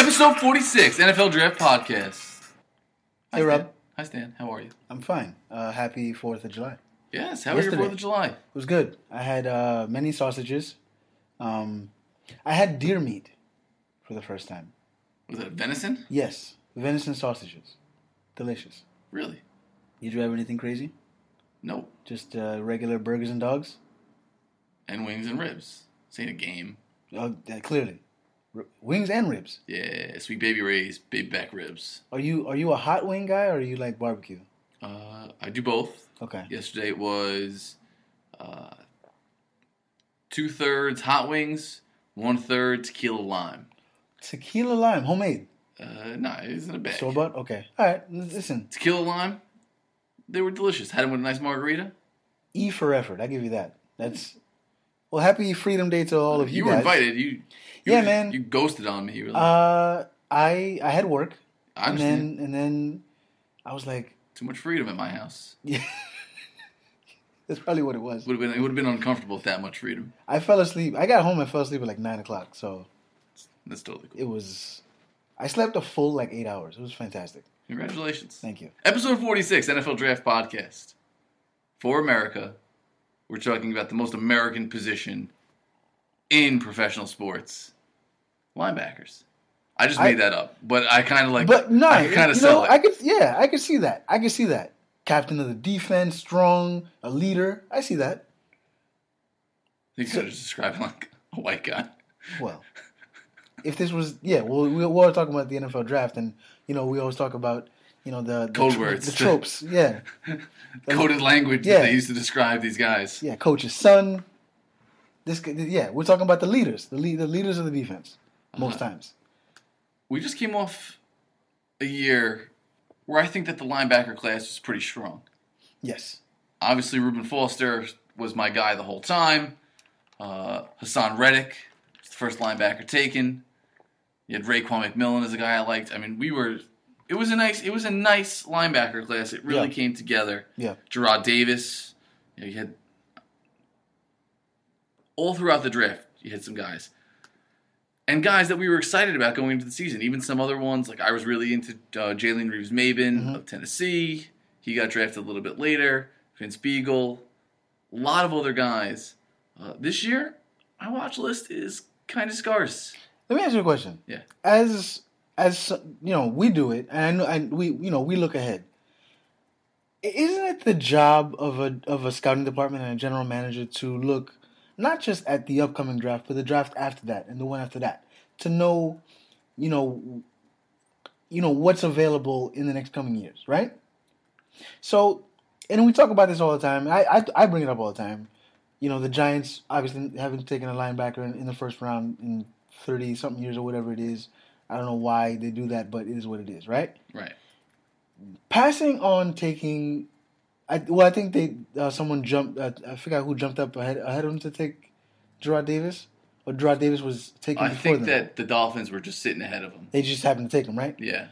Episode 46, NFL Draft Podcast. Hey, Rob. Hi, Stan. How are you? I'm fine. Happy 4th of July. Yes, how was your 4th of July? It was good. I had many sausages. I had deer meat for the first time. Was it venison? Yes, venison sausages. Delicious. Really? Did you have anything crazy? Nope. Just regular burgers and dogs? And wings and ribs. This ain't a game. Clearly. Wings and ribs. Yeah, Sweet Baby Ray's big back ribs. Are you a hot wing guy or are you like barbecue? I do both. Okay. Yesterday it was 2/3 hot wings, 1/3 tequila lime. Tequila lime, homemade? No, it isn't a bag. Store-bought? Okay. All right, listen. Tequila lime, they were delicious. Had them with a nice margarita. E for effort, I give you that. That's... Well, happy Freedom Day to all of you guys. You were invited. Man. You ghosted on me. Really. I had work. I understand. And then I was like, too much freedom at my house. Yeah. That's probably what it was. It would have been uncomfortable with that much freedom. I fell asleep. I got home and fell asleep at like 9 o'clock. So that's totally cool. It was. I slept a full like 8 hours. It was fantastic. Congratulations. Thank you. Episode 46, NFL Draft Podcast. For America, we're talking about the most American position in professional sports. Linebackers. I just made that up, but I kind of like. But no, I kind of sell it. I could see that. I could see that. Captain of the defense, strong, a leader. I see that. You could have just described him like a white guy. Well, if this was, we're all talking about the NFL draft, and we always talk about the code words, the tropes, yeah, coded language that they used to describe these guys. Yeah, coach's son. We're talking about the leaders, the leaders of the defense most times. We just came off a year where I think that the linebacker class was pretty strong. Yes. Obviously, Reuben Foster was my guy the whole time. Hassan Reddick was the first linebacker taken. You had Raekwon McMillan as a guy I liked. I mean, it was a nice linebacker class. It really came together. Yeah. Gerard Davis. You had all throughout the draft, you had some guys. And guys that we were excited about going into the season. Even some other ones, like I was really into Jalen Reeves-Maybin of Tennessee. He got drafted a little bit later. Vince Beagle. A lot of other guys. This year, my watch list is kind of scarce. Let me ask you a question. Yeah. As we do it, and we look ahead. Isn't it the job of a scouting department and a general manager to look not just at the upcoming draft, but the draft after that and the one after that, to know, what's available in the next coming years, right? So, and we talk about this all the time. I bring it up all the time. The Giants obviously haven't taken a linebacker in the first round in 30-something years or whatever it is. I don't know why they do that, but it is what it is, right? Right. Passing on taking... I think someone jumped. I forgot who jumped up ahead of him to take Gerard Davis, or Gerard Davis was taken before them. I think that the Dolphins were just sitting ahead of him. They just happened to take him, right? Yeah.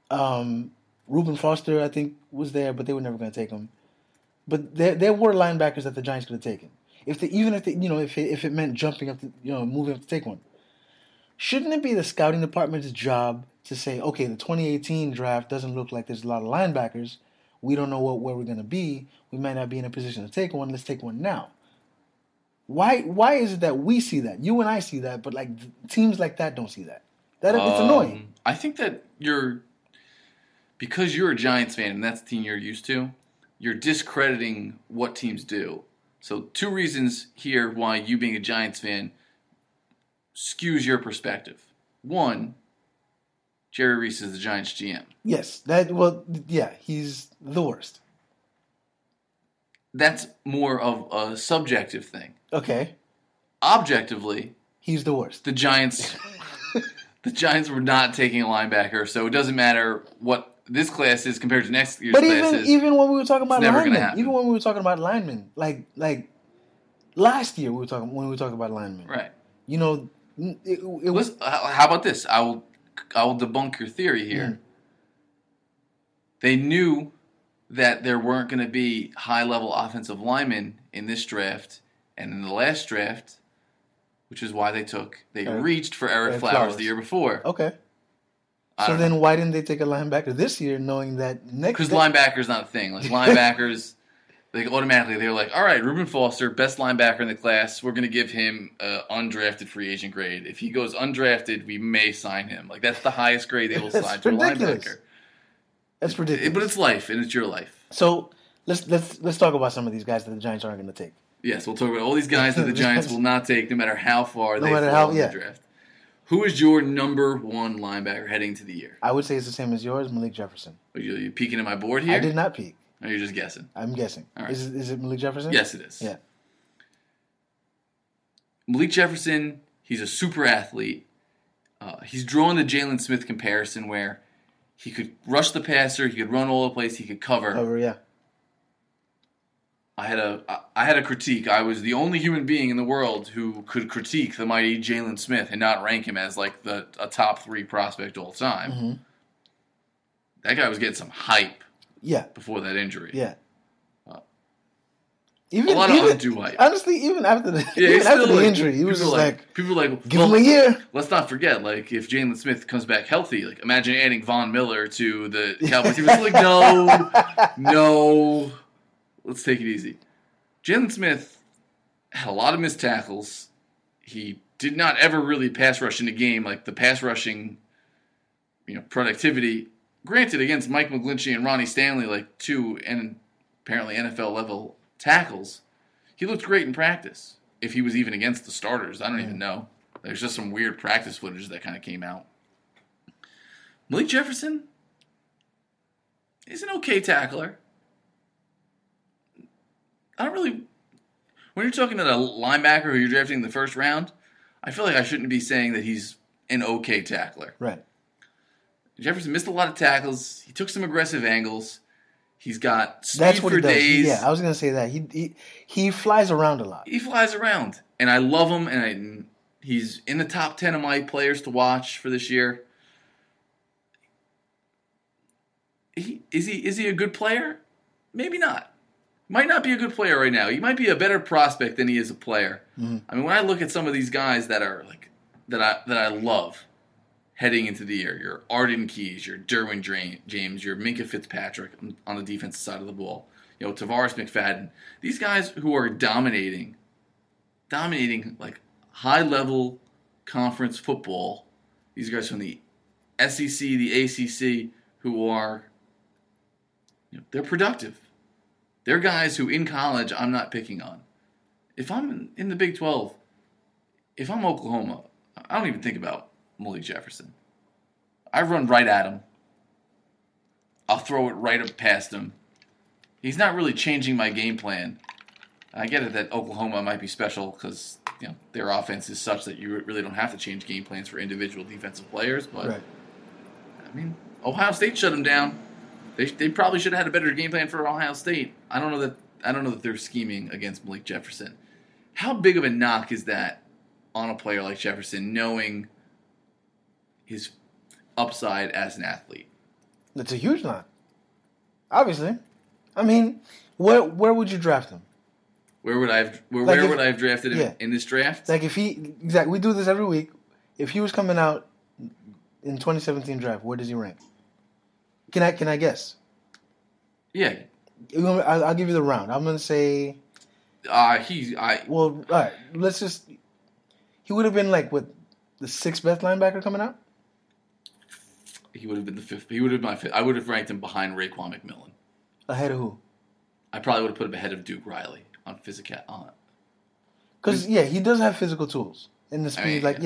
Reuben Foster, I think, was there, but they were never going to take him. But there were linebackers that the Giants could have taken. If it meant jumping up, moving up to take one. Shouldn't it be the scouting department's job to say, okay, the 2018 draft doesn't look like there's a lot of linebackers. We don't know where we're going to be. We might not be in a position to take one. Let's take one now. Why is it that we see that? You and I see that, but like teams like that don't see that. It's annoying. I think that because you're a Giants fan and that's the team you're used to, you're discrediting what teams do. So 2 reasons here why you being a Giants fan skews your perspective. 1, Jerry Reese is the Giants GM. Yes, he's the worst. That's more of a subjective thing. Okay. Objectively, he's the worst. The Giants were not taking a linebacker, so it doesn't matter what this class is compared to next year's class. But even when we were talking about linemen, like last year when we were talking about linemen, right? It was. How about this? I will debunk your theory here. Mm. They knew that there weren't going to be high-level offensive linemen in this draft, and in the last draft, which is why they reached for Eric Flowers the year before. Okay. So then why didn't they take a linebacker this year, knowing that next? Because linebacker's not a thing. Like linebackers, they're like, all right, Reuben Foster, best linebacker in the class. We're going to give him an undrafted free agent grade. If he goes undrafted, we may sign him. Like that's the highest grade they will sign to a linebacker. That's ridiculous. But it's life, and it's your life. So let's talk about some of these guys that the Giants aren't going to take. Yes, we'll talk about all these guys that the Giants will not take, no matter how far they fall in the draft. Who is your number one linebacker heading to the year? I would say it's the same as yours, Malik Jefferson. Are you peeking at my board here? I did not peek. Or you're just guessing? I'm guessing. All right. Is it Malik Jefferson? Yes, it is. Yeah. Malik Jefferson, he's a super athlete. He's drawn the Jalen Smith comparison where he could rush the passer, he could run all the place, he could cover. Yeah. I had a critique. I was the only human being in the world who could critique the mighty Jalen Smith and not rank him as like a top 3 prospect all time. Mm-hmm. That guy was getting some hype. Yeah. Before that injury. Yeah. A lot of undue hype. Honestly, even after the injury, he was just like people were like, give him a year. Let's not forget, like if Jalen Smith comes back healthy, like imagine adding Von Miller to the Cowboys team. It's like no. Let's take it easy. Jalen Smith had a lot of missed tackles. He did not ever really pass rush in the game, like the pass rushing, productivity. Granted, against Mike McGlinchey and Ronnie Stanley, like 2 and apparently NFL level tackles, he looked great in practice. If he was even against the starters, I don't even know. There's just some weird practice footage that kind of came out. Malik Jefferson is an okay tackler. I don't really... When you're talking about a linebacker who you're drafting in the first round, I feel like I shouldn't be saying that he's an okay tackler. Right. Jefferson missed a lot of tackles. He took some aggressive angles. He's got speed for days. Yeah, I was going to say that. He flies around a lot. He flies around. And I love him, and he's in the top 10 of my players to watch for this year. Is he a good player? Maybe not. Might not be a good player right now. He might be a better prospect than he is a player. Mm-hmm. I mean, when I look at some of these guys that are like that I love heading into the year, your Arden Keys, your Derwin James, your Minkah Fitzpatrick on the defensive side of the ball, Tavares McFadden. These guys who are dominating like high level conference football. These guys from the SEC, the ACC, who are they're productive. They're guys who in college I'm not picking on. If I'm in the Big 12, if I'm Oklahoma, I don't even think about Malik Jefferson. I run right at him. I'll throw it right up past him. He's not really changing my game plan. I get it that Oklahoma might be special because their offense is such that you really don't have to change game plans for individual defensive players. But right. I mean, Ohio State shut him down. They probably should have had a better game plan for Ohio State. I don't know that they're scheming against Malik Jefferson. How big of a knock is that on a player like Jefferson, knowing his upside as an athlete? It's a huge knock. Obviously, I mean, where would you draft him? Where would I have drafted him in this draft? Like we do this every week. If he was coming out in 2017 draft, where does he rank? Can I guess? Yeah. I'll give you the round. I'm gonna say. Well, all right. Let's just. He would have been like the 6th best linebacker coming out. He would have been the 5th. He would have been my 5th. I would have ranked him behind Raekwon McMillan. Ahead of who? I probably would have put him ahead of Duke Riley on physical. Because he does have physical tools and the speed. But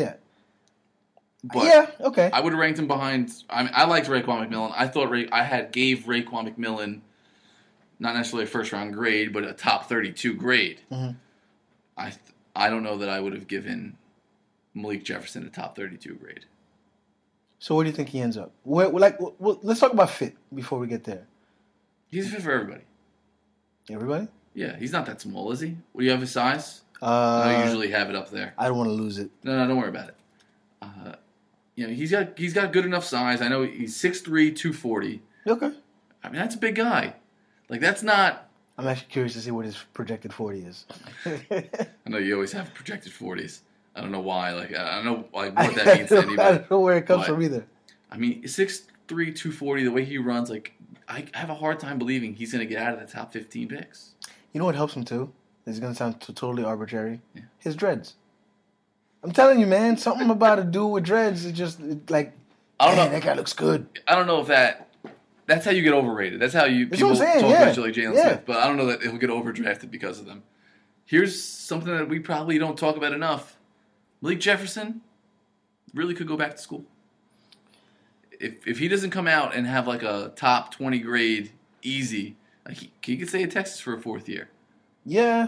okay. I would have ranked him behind. I liked Raekwon McMillan. I thought gave Raekwon McMillan not necessarily a first round grade, but a top 32 grade. Mm-hmm. I don't know that I would have given Malik Jefferson a top 32 grade. So where do you think he ends up? Let's talk about fit before we get there. He's fit for everybody. Everybody? Yeah, he's not that small, is he? What do you have his size? I usually have it up there. I don't want to lose it. No, don't worry about it. He's got good enough size. I know he's 6'3", 240. Okay. I mean, that's a big guy. Like, that's not... I'm actually curious to see what his projected 40 is. I know you always have projected 40s. I don't know why. Like, I don't know what that means to anybody. I don't know where it comes from either. I mean, 6'3", 240, the way he runs, like, I have a hard time believing he's going to get out of the top 15 picks. You know what helps him too? This is going to sound totally arbitrary. Yeah. His dreads. I'm telling you, man, something about a dude with dreads is just like, I don't know. that guy looks good. I don't know if that's how you get overrated. That's how That's people what I'm saying, talk yeah. about you like Jalen Yeah. Smith. But I don't know that he'll get overdrafted because of them. Here's something that we probably don't talk about enough. Malik Jefferson really could go back to school. If he doesn't come out and have like a top 20 grade easy, like he could stay at Texas for a fourth year. Yeah.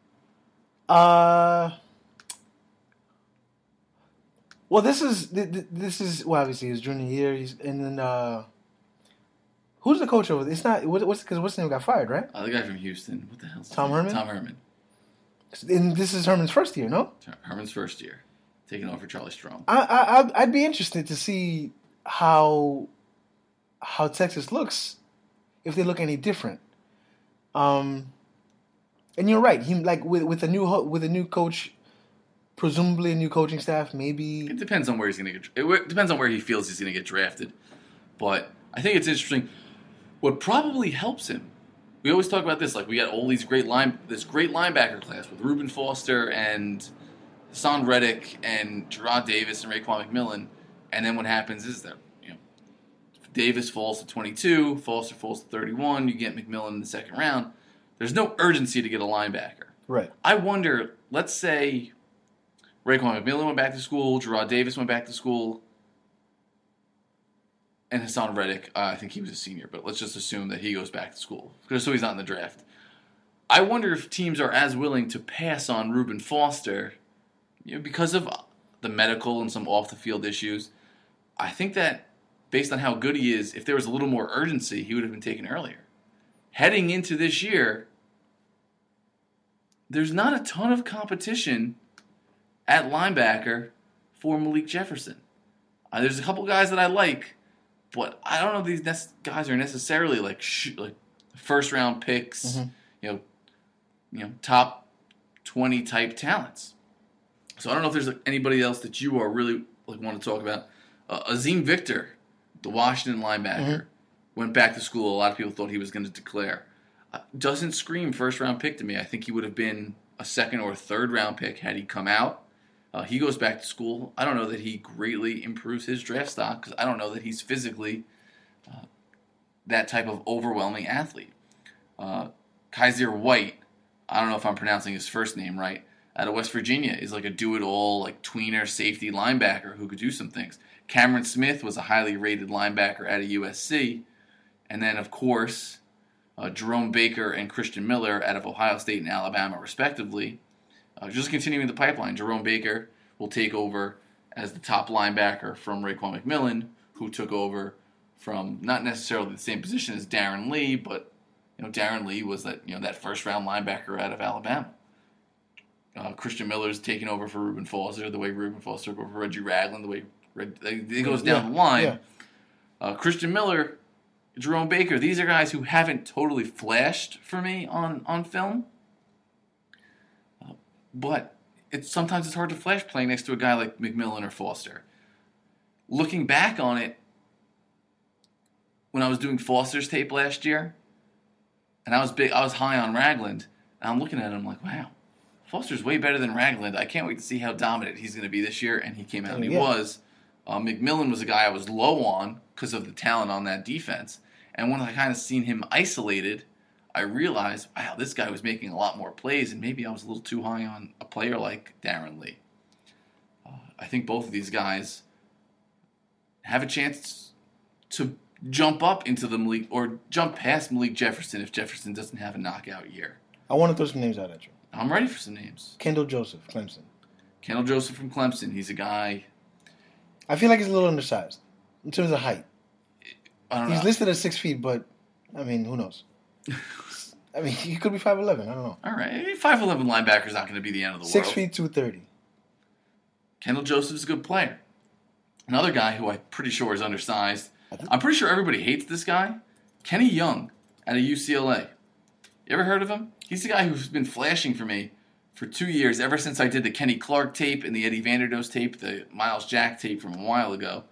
Well, this is well, obviously his junior year. And then who's the coach over there? It's not what's his name got fired, right? The guy from Houston. What the hell's his Tom name? Herman? Tom Herman. And this is Herman's first year, no? Herman's first year, taking over Charlie Strong. I'd be interested to see how Texas looks if they look any different. And you're right. He like with a new coach, presumably a new coaching staff. Maybe It depends on where he's going to get. It depends on where he feels he's going to get drafted. But I think it's interesting. What probably helps him. We always talk about this. Like we got all these great linebacker class with Reuben Foster and Hassan Reddick and Gerard Davis and Raekwon McMillan. And then what happens is that Davis falls to 22, Foster falls to 31. You get McMillan in the second round. There's no urgency to get a linebacker. right. I wonder. Let's say Raekwon McMillan went back to school, Gerard Davis went back to school, and Hassan Reddick, I think he was a senior, but let's just assume that he goes back to school, so he's not in the draft. I wonder if teams are as willing to pass on Reuben Foster, because of the medical and some off-the-field issues. I think that, based on how good he is, if there was a little more urgency, he would have been taken earlier. Heading into this year, there's not a ton of competition at linebacker for Malik Jefferson. There's a couple guys that I like, but I don't know if these guys are necessarily like first round picks, top 20 type talents. So I don't know if there's anybody else that you are really want to talk about. Azim Victor, the Washington linebacker, went back to school. A lot of people thought he was going to declare. Doesn't scream first round pick to me. I think he would have been a second or third round pick had he come out. He goes back to school. I don't know that he greatly improves his draft stock because I don't know that he's physically that type of overwhelming athlete. Kaiser White, I don't know if I'm pronouncing his first name right, out of West Virginia, is like a do-it-all, like tweener safety linebacker who could do some things. Cameron Smith was a highly rated linebacker out of USC. And then, of course, Jerome Baker and Christian Miller out of Ohio State and Alabama, respectively. Just continuing the pipeline, Jerome Baker will take over as the top linebacker from Raekwon McMillan, who took over from not necessarily the same position as Darren Lee, but Darren Lee was that first round linebacker out of Alabama. Christian Miller's taking over for Reuben Foster, the way Reuben Foster took over for Reggie Ragland, the way it goes down the line. Yeah. Christian Miller, Jerome Baker, these are guys who haven't totally flashed for me on film. But sometimes it's hard to flash playing next to a guy like McMillan or Foster. Looking back on it, when I was doing Foster's tape last year, and I was high on Ragland, and I'm looking at him like, wow, Foster's way better than Ragland. I can't wait to see how dominant he's going to be this year, and he came out and he was. McMillan was a guy I was low on because of the talent on that defense. And when I kind of seen him isolated, I realized, wow, this guy was making a lot more plays, and maybe I was a little too high on a player like Darren Lee. I think both of these guys have a chance to jump up into the Malik, or jump past Malik Jefferson if Jefferson doesn't have a knockout year. I want to throw some names out at you. I'm ready for some names. Kendall Joseph, Clemson. Kendall Joseph from Clemson. He's a guy. I feel like he's a little undersized in terms of height. I don't know. He's listed at 6 feet, but, I mean, who knows? I mean, he could be 5'11". I don't know. All right. 5'11" linebacker's not going to be the end of the 6 world. 6 feet, 230. Kendall Joseph's a good player. Another guy who I'm pretty sure is undersized. I'm pretty sure everybody hates this guy. Kenny Young out of UCLA. You ever heard of him? He's the guy who's been flashing for me for 2 years, ever since I did the Kenny Clark tape and the Eddie Vanderdoes tape, the Miles Jack tape from a while ago.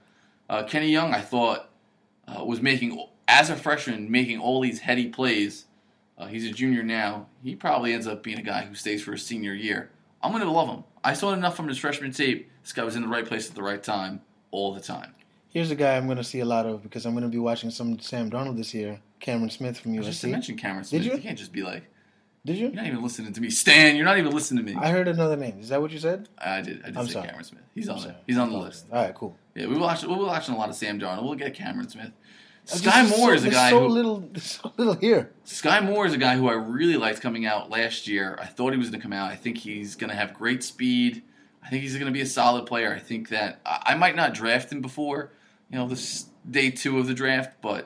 Kenny Young, I thought, was as a freshman, making all these heady plays. He's a junior now. He probably ends up being a guy who stays for his senior year. I'm going to love him. I saw enough from his freshman tape. This guy was in the right place at the right time all the time. Here's a guy I'm going to see a lot of because I'm going to be watching some Sam Darnold this year. Cameron Smith from USC. Just to mention Cameron Smith. Did you? You can't just be like... Did you? You're not even listening to me. Stan, you're not even listening to me. I heard another name. Is that what you said? I did I'm say sorry. Cameron Smith. He's on there. He's on the list. All right, cool. Yeah, we'll be watching a lot of Sam Darnold. We'll get Cameron Smith. Sky Moore is a guy so little here. Sky Moore is a guy who I really liked coming out last year. I thought he was going to come out. I think he's going to have great speed. I think he's going to be a solid player. I think that I might not draft him before, this day 2 of the draft, but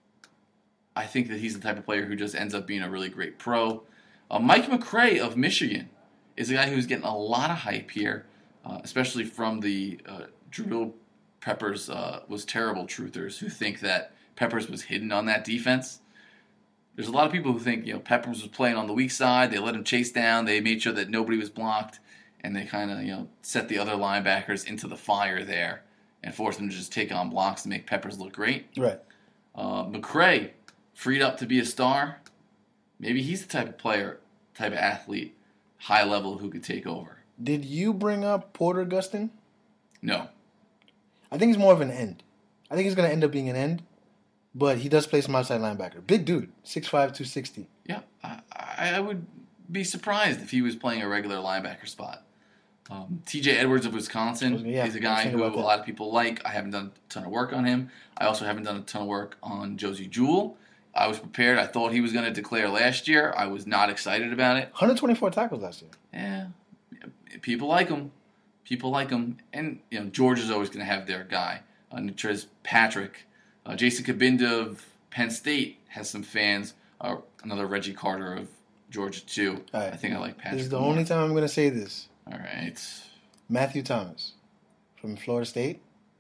I think that he's the type of player who just ends up being a really great pro. Mike McCray of Michigan is a guy who's getting a lot of hype here, especially from the Jabril Peppers was terrible truthers who think that Peppers was hidden on that defense. There's a lot of people who think Peppers was playing on the weak side. They let him chase down. They made sure that nobody was blocked, and they kind of set the other linebackers into the fire there and forced them to just take on blocks to make Peppers look great. Right. McCray freed up to be a star. Maybe he's the type of athlete, high level, who could take over. Did you bring up Porter Gustin? No. I think he's more of an end. I think he's going to end up being an end, but he does play some outside linebacker. Big dude, 6'5", 260. Yeah, I would be surprised if he was playing a regular linebacker spot. T.J. Edwards of Wisconsin is a guy who a lot of people like. I haven't done a ton of work on him. I also haven't done a ton of work on Josie Jewell. I was prepared. I thought he was going to declare last year. I was not excited about it. 124 tackles last year. Yeah, people like him. People like him. And, Georgia's always going to have their guy. Natrez Patrick. Jason Cabinda of Penn State has some fans. Another Reggie Carter of Georgia, too. Right. I think I like Patrick. This is the only time I'm going to say this. All right. Matthew Thomas from Florida State.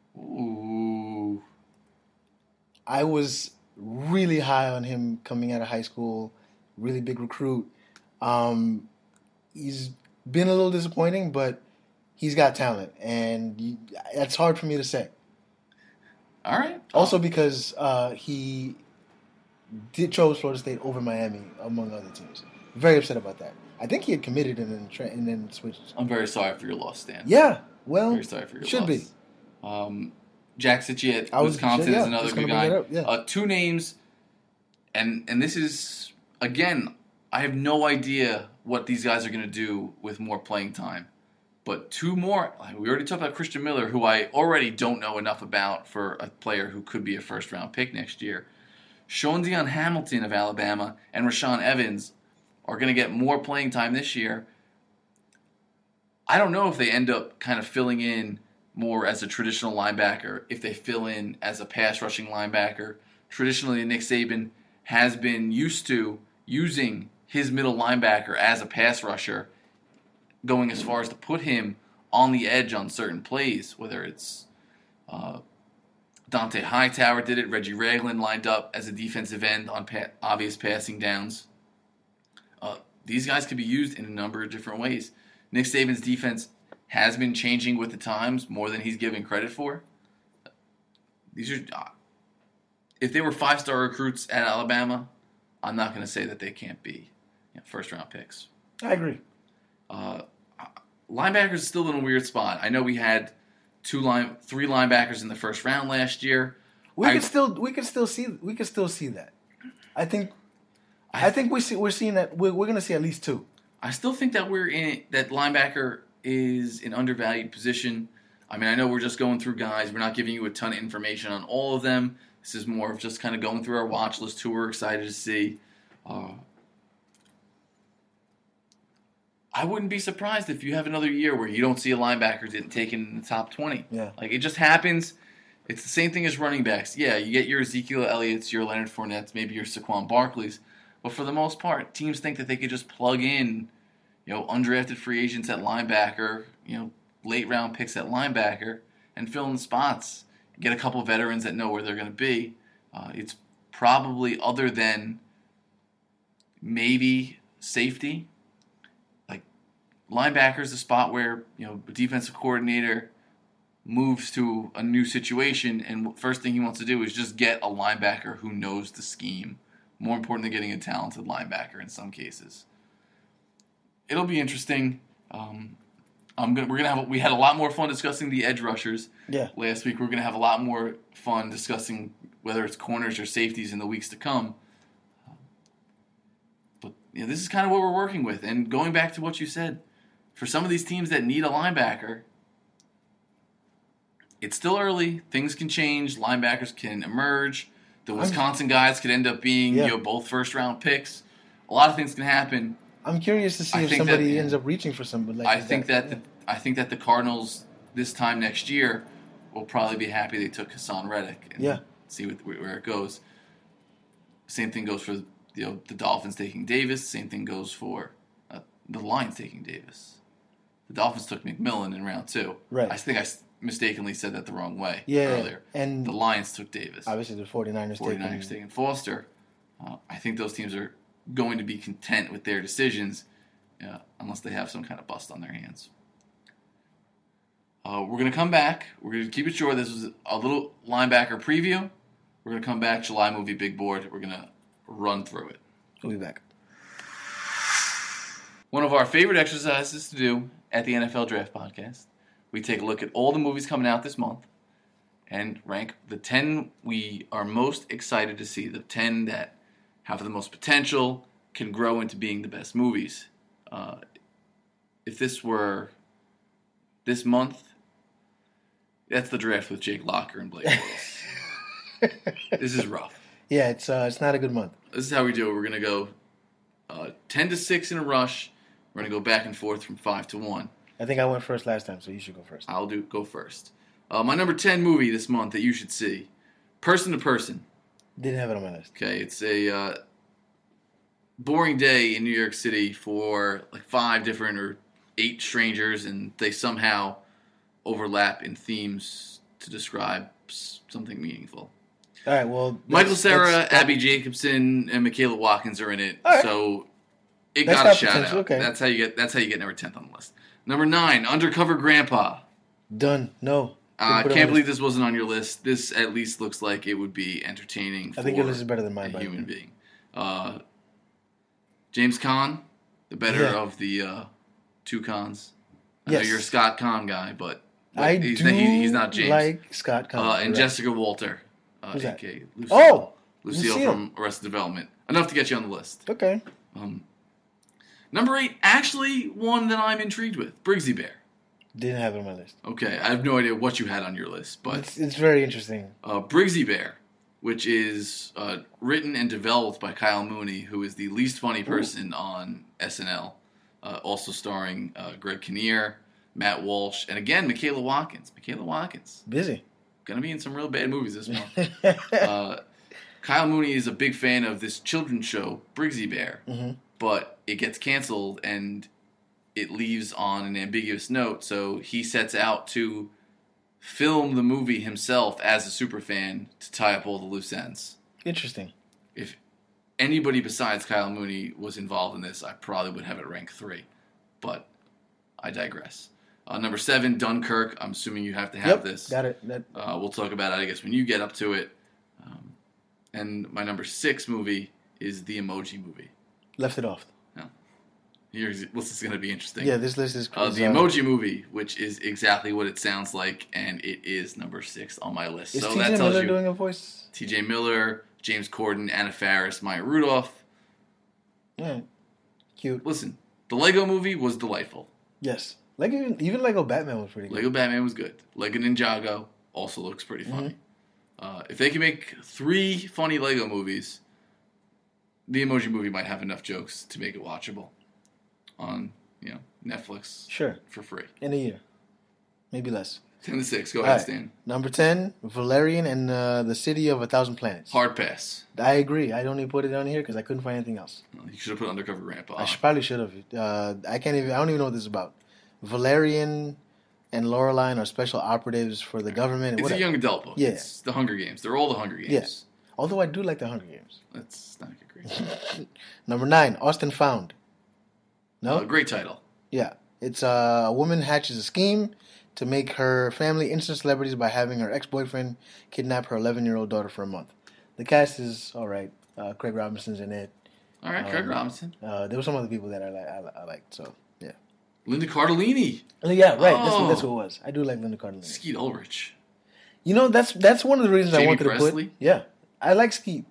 Ooh. I was really high on him coming out of high school. Really big recruit. He's been a little disappointing, but he's got talent, and that's hard for me to say. All right. Also because he chose Florida State over Miami, among other teams. Very upset about that. I think he had committed and then switched. I'm very sorry for your loss, Stan. Yeah, well, very sorry for your should loss. be. Jack Sitchy at Wisconsin is another good guy. Yeah. 2 names, and this is, again, I have no idea what these guys are going to do with more playing time. But 2 more, we already talked about Christian Miller, who I already don't know enough about for a player who could be a first-round pick next year. Sean Dion Hamilton of Alabama and Rashaan Evans are going to get more playing time this year. I don't know if they end up kind of filling in more as a traditional linebacker, if they fill in as a pass-rushing linebacker. Traditionally, Nick Saban has been used to using his middle linebacker as a pass rusher, going as far as to put him on the edge on certain plays, whether it's Dante Hightower did it, Reggie Ragland lined up as a defensive end on obvious passing downs. These guys could be used in a number of different ways. Nick Saban's defense has been changing with the times more than he's given credit for. These are, if they were 5-star recruits at Alabama, I'm not going to say that they can't be first-round picks. I agree. Linebackers is still in a weird spot. I know we had 3 linebackers in the first round last year. We could still see that. I think we're seeing that we're going to see at least 2. I still think that that linebacker is an undervalued position. I mean, I know we're just going through guys. We're not giving you a ton of information on all of them. This is more of just kind of going through our watch list, who we're excited to see. I wouldn't be surprised if you have another year where you don't see a linebacker getting taken in the top 20. Yeah. Like, it just happens. It's the same thing as running backs. Yeah, you get your Ezekiel Elliott's, your Leonard Fournette's, maybe your Saquon Barkley's. But for the most part, teams think that they could just plug in, undrafted free agents at linebacker, late round picks at linebacker, and fill in the spots. Get a couple veterans that know where they're going to be. It's probably, other than maybe safety, like linebacker is a spot where a defensive coordinator moves to a new situation, and first thing he wants to do is just get a linebacker who knows the scheme. More important than getting a talented linebacker in some cases. It'll be interesting. We had a lot more fun discussing the edge rushers last week. We're gonna have a lot more fun discussing whether it's corners or safeties in the weeks to come. But this is kind of what we're working with. And going back to what you said, for some of these teams that need a linebacker, it's still early. Things can change. Linebackers can emerge. The Wisconsin guys could end up being both first-round picks. A lot of things can happen. I'm curious to see if somebody ends up reaching for somebody. I think that the Cardinals this time next year will probably be happy they took Hassan Reddick and see where it goes. Same thing goes for the Dolphins taking Davis. Same thing goes for the Lions taking Davis. The Dolphins took McMillan in round 2. Right. I think I mistakenly said that the wrong way earlier. And the Lions took Davis. Obviously, the 49ers taking Foster. I think those teams are going to be content with their decisions unless they have some kind of bust on their hands. We're going to come back. We're going to keep it short. This was a little linebacker preview. We're going to come back. July movie big board. We're going to run through it. We'll be back. One of our favorite exercises to do at the NFL Draft Podcast. We take a look at all the movies coming out this month and rank the 10 we are most excited to see, the 10 that have the most potential, can grow into being the best movies. If this were this month, that's the draft with Jake Locker and Blake Bortles. This is rough. Yeah, it's not a good month. This is how we do it. We're going to go 10-6 in a rush. We're going to go back and forth from 5-1. I think I went first last time, so you should go first. I'll go first. My number 10 movie this month that you should see, Person to Person. Didn't have it on my list. Okay, it's a boring day in New York City for like 5 different or 8 strangers, and they somehow overlap in themes to describe something meaningful. All right, well, Michael Cera, Abby Jacobson, and Michaela Watkins are in it, so it got a shout out. Okay. That's how you get number 10th on the list. Number 9, Undercover Grandpa. Done. No. I can't believe this wasn't on your list. This at least looks like it would be entertaining. I think your list is better than mine. A human being. James Caan, the better of the 2 Caans. I know you're a Scott Caan guy, but he's not James. Like Scott Caan. And Jessica Walter, Who's that? a.k.a. Lucille. Lucille from Arrested Development. Enough to get you on the list. Okay. Number 8, actually one that I'm intrigued with, Brigsy Bear. Didn't have it on my list. Okay, I have no idea what you had on your list, but it's very interesting. Brigsy Bear, which is written and developed by Kyle Mooney, who is the least funny person on SNL, also starring Greg Kinnear, Matt Walsh, and again Michaela Watkins. Busy. Gonna be in some real bad movies this month. Kyle Mooney is a big fan of this children's show, Brigsy Bear, but it gets canceled and it leaves on an ambiguous note, so he sets out to film the movie himself as a superfan to tie up all the loose ends. Interesting. If anybody besides Kyle Mooney was involved in this, I probably would have it rank 3, but I digress. Number 7, Dunkirk. I'm assuming you have to have this. Got it. We'll talk about it, I guess, when you get up to it. And my number 6 movie is The Emoji Movie. Left it off. No. This is going to be interesting. Yeah, this list is The Emoji Movie, which is exactly what it sounds like, and it is number 6 on my list. Is so T.J. that tells Miller you doing a voice? T.J. Miller, James Corden, Anna Faris, Maya Rudolph. Yeah, cute. Listen, the Lego Movie was delightful. Yes. Even Lego Batman was pretty good. Lego Batman was good. Lego Ninjago also looks pretty funny. If they can make 3 funny Lego movies, the Emoji Movie might have enough jokes to make it watchable on Netflix. Sure. For free. In a year. Maybe less. 10-6. Go ahead, Stan. Number 10, Valerian and the City of a Thousand Planets. Hard pass. I agree. I only put it on here because I couldn't find anything else. You should have put Undercover Grandpa. Probably should have. I don't even know what this is about. Valerian and Laureline are special operatives for the government. It's a young adult book. Yeah. It's the Hunger Games. They're all the Hunger Games. Yeah. Although I do like the Hunger Games. That's not great. Number 9, Austin Found. No? Great title. Yeah. It's a woman hatches a scheme to make her family instant celebrities by having her ex-boyfriend kidnap her 11-year-old daughter for a month. The cast is all right. Craig Robinson's in it. All right, Craig Robinson. There were some other people that I liked. So yeah. Linda Cardellini. Yeah, right. That's what it was. I do like Linda Cardellini. Skeet Ulrich. You know, that's one of the reasons Jamie I wanted Presley? to put. Yeah, I like Skeet.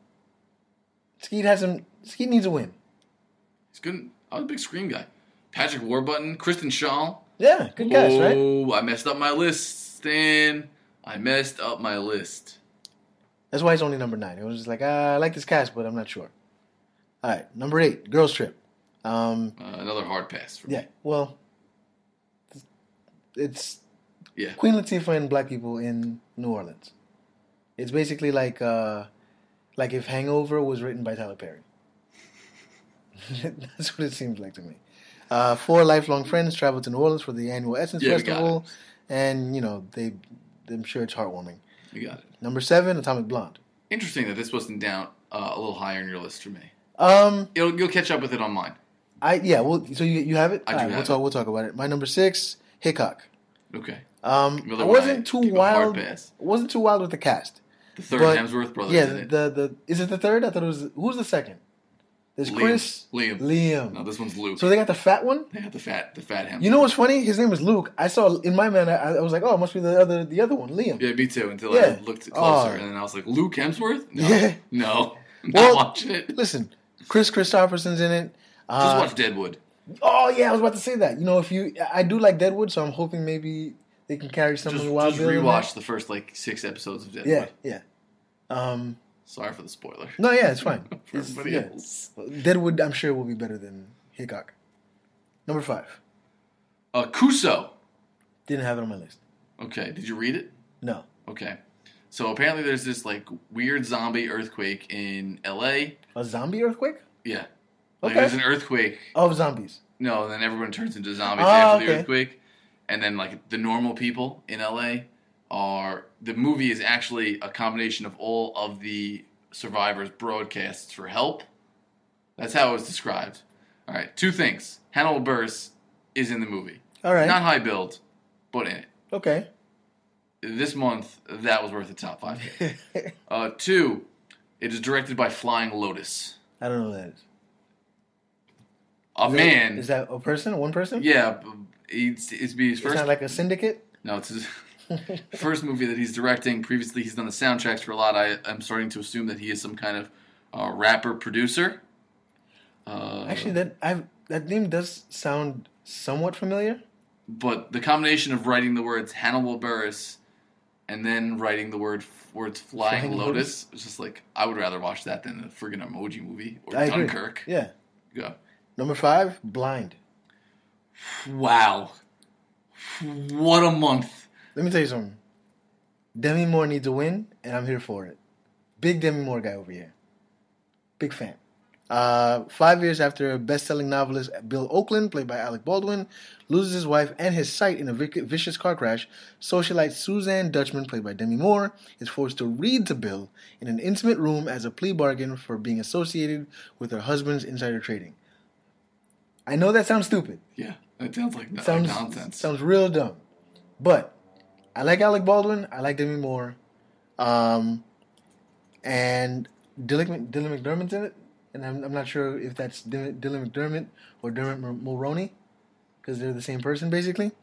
Skeet needs a win. He's good. I was a big Scream guy. Patrick Warburton, Kristen Shaw. Yeah, good guys, right? Oh, I messed up my list, Stan. I messed up my list. That's why it's only number 9. It was just like, I like this cast, but I'm not sure. All right, number 8, Girls Trip. Another hard pass for me. Yeah, well, it's Yeah. Queen Latifah and black people in New Orleans. It's basically like if Hangover was written by Tyler Perry. That's what it seems like to me. 4 lifelong friends travel to New Orleans for the annual Essence Festival, and I'm sure it's heartwarming. You got it. Number 7, Atomic Blonde. Interesting that this wasn't down a little higher in your list for me. You'll catch up with it on mine. Well, so you have it. I do have it. We'll talk about it. My number 6, Hickok. Okay. I wasn't too wild. Wasn't too wild with the cast. The third Hemsworth brothers. Yeah, in it. Is it the third? I thought it was. Who's the second? There's Chris. Liam. No, this one's Luke. So they got the fat one. They got the fat Hemsworth. You know what's funny? His name was Luke. I saw in my mind. I was like, oh, it must be the other one, Liam. Yeah, me too. Until I looked closer, and then I was like, Luke Hemsworth. No, yeah. No, I'm not watching it. Listen, Chris Christopherson's in it. Just watch Deadwood. Oh yeah, I was about to say that. You know, I do like Deadwood, so I'm hoping maybe they can carry some of the Wild Bill. Just rewatch the first 6 episodes of Deadwood. Yeah. Sorry for the spoiler. No, yeah, it's fine. For everybody else. Deadwood, I'm sure, will be better than Hickok. Number 5. Kuso. Didn't have it on my list. Okay, did you read it? No. Okay. So apparently there's this weird zombie earthquake in LA. A zombie earthquake? Yeah. Okay. There's an earthquake. Of zombies. No, and then everyone turns into zombies after the earthquake. And then the normal people in LA the movie is actually a combination of all of the survivors' broadcasts for help. That's how it was described. All right, 2 things. Hannibal Buress is in the movie. All right. Not high build, but in it. Okay. This month, that was worth the top 5. 2, it is directed by Flying Lotus. I don't know who that is. Is that a person? One person? Yeah. It's his first. It's not like a syndicate? No, it's his first movie that he's directing. Previously, he's done the soundtracks for a lot. I'm starting to assume that he is some kind of rapper producer. Actually, that name does sound somewhat familiar. But the combination of writing the words Hannibal Buress and then writing the words Flying Lotus, it's just I would rather watch that than the friggin' Emoji Movie or Dunkirk. Agree. Yeah. Go. Number 5, Blind. Wow. What a month. Let me tell you something. Demi Moore needs a win, and I'm here for it. Big Demi Moore guy over here. Big fan. 5 years after best-selling novelist Bill Oakland, played by Alec Baldwin, loses his wife and his sight in a vicious car crash, socialite Suzanne Dutchman, played by Demi Moore, is forced to read to Bill in an intimate room as a plea bargain for being associated with her husband's insider trading. I know that sounds stupid. Yeah, that sounds like nonsense. Sounds real dumb. But I like Alec Baldwin. I like Demi Moore. And Dylan McDermott's in it. And I'm not sure if that's Dylan McDermott or Dermot Mulroney, because they're the same person basically.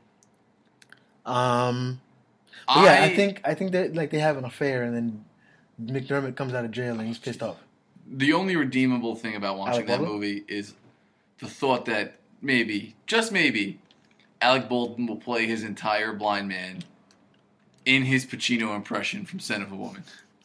I think that they have an affair, and then McDermott comes out of jail and he's pissed off. The only redeemable thing about watching that movie is the thought that maybe, just maybe, Alec Baldwin will play his entire blind man in his Pacino impression from Son of a Woman.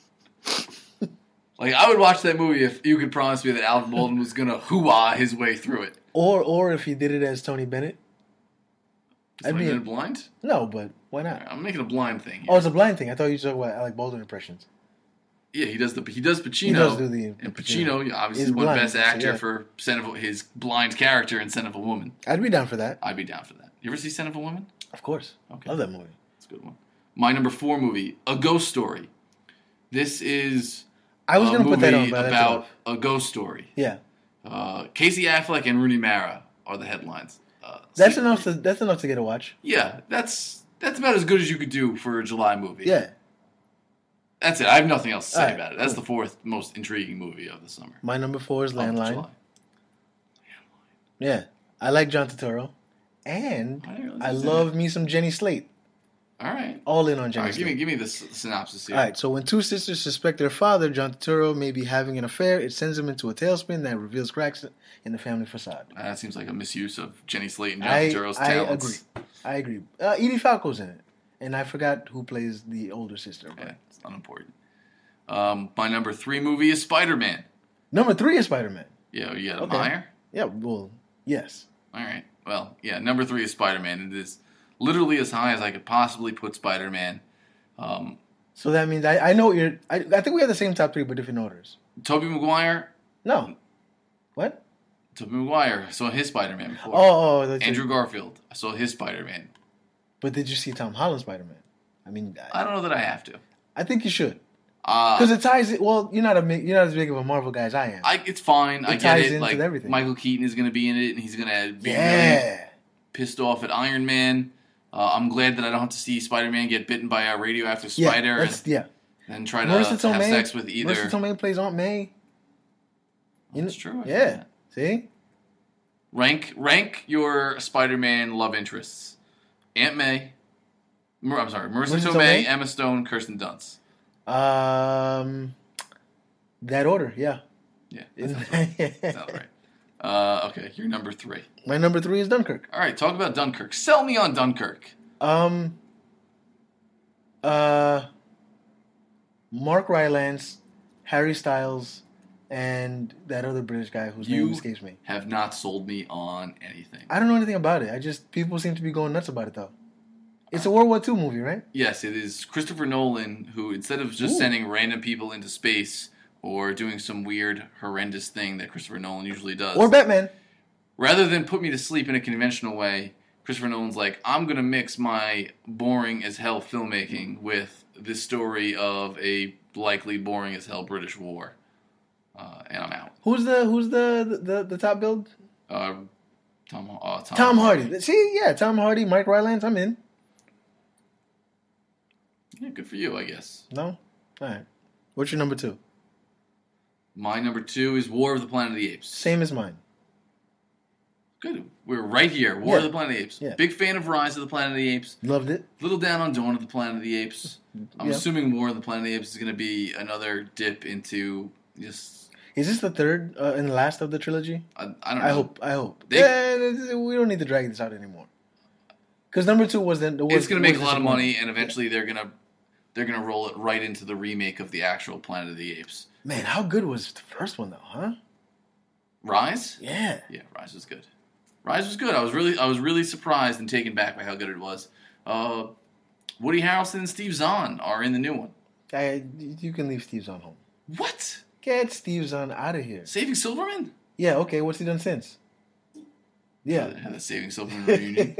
I would watch that movie if you could promise me that Alec Baldwin was going to hoo-ah his way through it. Or if he did it as Tony Bennett. Is Tony Bennett blind? No, but why not? Right, I'm making a blind thing here. Oh, it's a blind thing. I thought you were talking about Alec Baldwin impressions. Yeah, he does Pacino. He does do the and Pacino obviously won Best Actor for his blind character in Son of a Woman. I'd be down for that. I'd be down for that. You ever see Son of a Woman? Of course. Okay. Love that movie. It's a good one. My number 4 movie, A Ghost Story. This is I was going to put that on, but about a ghost story. Yeah. Casey Affleck and Rooney Mara are the headlines. That's enough to get a watch. Yeah, that's about as good as you could do for a July movie. Yeah. That's it. I have nothing else to say All right, about it. That's cool. the fourth most intriguing movie of the summer. My number 4 is Of Landline. July. Yeah, I like John Turturro, and I didn't realize I he was in love me some Jenny Slate. All right. All in on All Jenny right, Slate. give me the synopsis here. All right, so when two sisters suspect their father, John Turturro, may be having an affair, it sends them into a tailspin that reveals cracks in the family facade. That seems like a misuse of Jenny Slate and John I Turturro's talents. agree. Edie Falco's in it, and I forgot who plays the older sister. But. Yeah, it's unimportant. My number 3 movie is Spider-Man. Number 3 is Spider-Man. Yeah, you got a Okay. Meyer? Yeah, well, yes. All right. Well, yeah, number 3 is Spider-Man. It is literally as high as I could possibly put Spider-Man. So that means I know what you're. I think we have the same top 3 but different orders. Tobey Maguire. No, what? Tobey Maguire. I saw his Spider-Man before. That's Andrew Garfield. I saw his Spider-Man. But did you see Tom Holland's Spider-Man? I mean, I don't know that I have to. I think you should because it ties it. Well, you're not as big of a Marvel guy as I am. It's fine. I get ties it. into Like everything. Michael Keaton is going to be in it, and he's going to be really pissed off at Iron Man. I'm glad that I don't have to see Spider-Man get bitten by a radioactive spider and try to have sex with either. Marissa Tomei plays Aunt May. That's true. Yeah. See? Rank your Spider-Man love interests. Aunt May. Marissa Tomei, Emma Stone, Kirsten Dunst. That order, yeah. Yeah, that's not right. Okay, you're number 3. My number 3 is Dunkirk. All right, talk about Dunkirk. Sell me on Dunkirk. Mark Rylance, Harry Styles, and that other British guy whose name escapes me. Have not sold me on anything. I don't know anything about it. People seem to be going nuts about it though. It's a World War II movie, right? Yes, it is Christopher Nolan who, instead of just sending random people into space or doing some weird, horrendous thing that Christopher Nolan usually does, or Batman, rather than put me to sleep in a conventional way, Christopher Nolan's like, I'm going to mix my boring as hell filmmaking with this story of a likely boring as hell British war. And I'm out. Who's the top build? Tom Hardy. See, yeah, Tom Hardy, Mike Rylance, I'm in. Yeah, good for you, I guess. No? All right. What's your number 2? My number 2 is War of the Planet of the Apes. Same as mine. Good. We're right here. War of the Planet of the Apes. Yeah. Big fan of Rise of the Planet of the Apes. Loved it. Little down on Dawn of the Planet of the Apes. I'm assuming War of the Planet of the Apes is going to be another dip into just... Is this the third and last of the trilogy? I don't know. I hope. We don't need to drag this out anymore. Because number 2 was it's going to make a lot of money, and eventually they're going to roll it right into the remake of the actual Planet of the Apes. Man, how good was the first one though, huh? Rise? Yeah. Yeah, Rise was good. Rise was good. I was really surprised and taken back by how good it was. Woody Harrelson and Steve Zahn are in the new one. You can leave Steve Zahn home. What? Get Steve Zahn out of here. Saving Silverman? Yeah, okay. What's he done since? Yeah. Had a Saving Silverman reunion.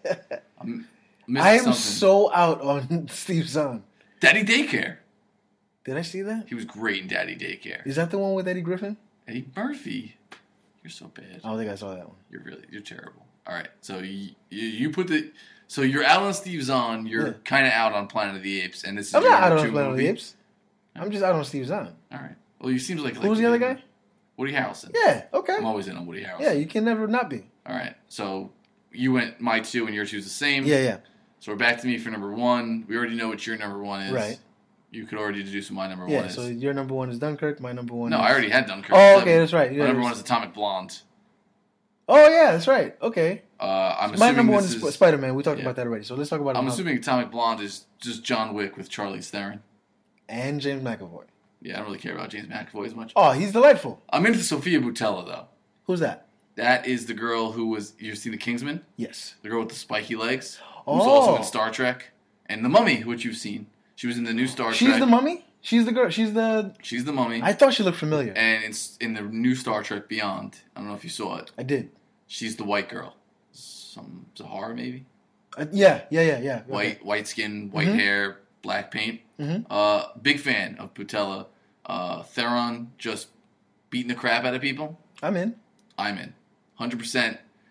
I am so out on Steve Zahn. Daddy Daycare. Did I see that? He was great in Daddy Daycare. Is that the one with Eddie Griffin? Eddie Murphy. You're so bad. I don't think I saw that one. You're terrible. All right, so you put so you're out on Steve Zahn. You're kind of out on Planet of the Apes, and this is I'm your not out number on 2 Planet movie. of the Apes. I'm just out on Steve Zahn. All right. Well, you seems like who's the other guy? Woody Harrelson. Yeah. Okay. I'm always in on Woody Harrelson. Yeah, you can never not be. All right. So you went my 2 and your 2 is the same. Yeah. So we're back to me for number 1. We already know what your number 1 is. Right. You could already deduce what my number 1 is. Yeah. So your number 1 is Dunkirk. My number 1. No, I already had Dunkirk. Oh, okay, that's right. My number 1 is Atomic Blonde. Oh yeah, that's right. Okay. I'm assuming my number 1 is is Spider-Man. We talked about that already. So let's talk about it. I'm assuming Atomic Blonde is just John Wick with Charlize Theron. And James McAvoy. Yeah, I don't really care about James McAvoy as much. Oh, he's delightful. I'm into Sophia Boutella, though. Who's that? That is the girl who was... You seen The Kingsman? Yes. The girl with the spiky legs? Who's also in Star Trek. And The Mummy, which you've seen. She was in the new Star Trek. She's the Mummy? She's the girl. She's the Mummy. I thought she looked familiar. And it's in the new Star Trek Beyond. I don't know if you saw it. I did. She's the white girl. Zahara, maybe? Yeah. White skin, white hair, black paint. Mm-hmm. Big fan of Boutella. Theron just beating the crap out of people. I'm in. 100%.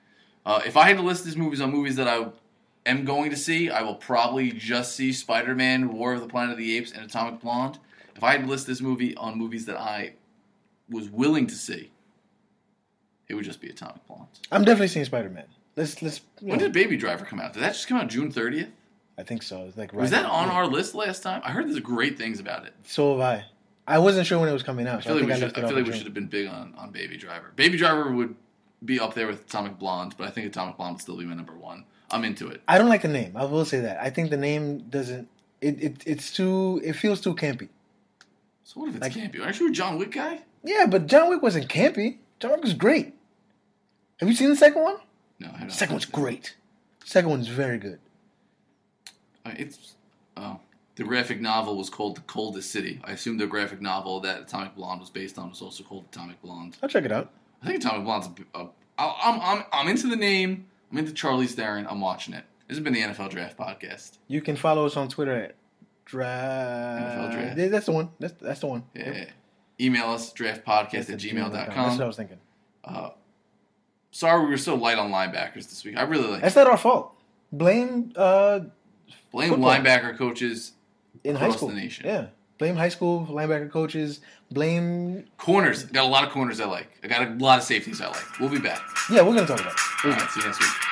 If I had to list these movies on movies that I am going to see, I will probably just see Spider-Man, War of the Planet of the Apes, and Atomic Blonde. If I had to list this movie on movies that I was willing to see, it would just be Atomic Blonde. I'm definitely seeing Spider-Man. Let's. When did Baby Driver come out? Did that just come out June 30th? I think so. It's like right was that now. on our list last time? I heard there's great things about it. So have I. I wasn't sure when it was coming out. I feel like we should have been big on Baby Driver. Baby Driver would be up there with Atomic Blonde, but I think Atomic Blonde would still be my number one. I'm into it. I don't like the name. I will say that. I think the name doesn't. It's too. It feels too campy. So what if it's campy? Aren't you a John Wick guy? Yeah, but John Wick wasn't campy. John Wick was great. Have you seen the second one? No, I haven't. The second one's great. The second one's very good. The graphic novel was called The Coldest City. I assume the graphic novel that Atomic Blonde was based on was also called Atomic Blonde. I'll check it out. I think Atomic Blonde's. I'm into the name. I'm into Charlize Theron. I'm watching it. This has been the NFL Draft Podcast. You can follow us on Twitter at NFL Draft. That's the one. That's the one. Yeah. Yep. Email us draftpodcast@gmail.com. That's what I was thinking. Sorry we were so light on linebackers this week. I really like. That's not our fault. Blame football. Linebacker coaches in across high school. the nation. Yeah. Blame high school linebacker coaches. Blame corners. Got a lot of corners I like. I got a lot of safeties I like. We'll be back. Yeah, we're gonna talk about it. All right. See you next week.